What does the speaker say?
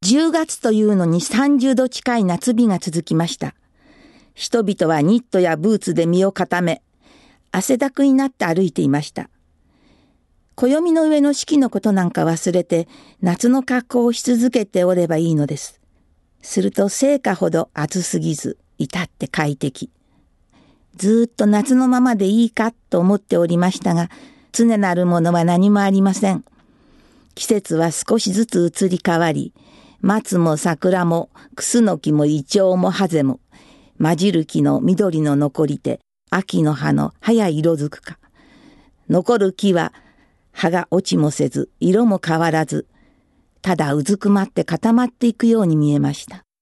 10月というのに30度近い夏日が続きました。人々はニットやブーツで身を固め、汗だくになって歩いていました。暦の上の四季のことなんか忘れて、夏の格好をし続けておればいいのです。すると盛夏ほど暑すぎず、至って快適。ずっと夏のままでいいかと思っておりましたが、常なるものは何もありません。季節は少しずつ移り変わり、松も桜もクスノキもイチョウもハゼも、混じる木の緑の残り手、秋の葉の早い色づくか。残る木は葉が落ちもせず、色も変わらず、ただうずくまって固まっていくように見えました。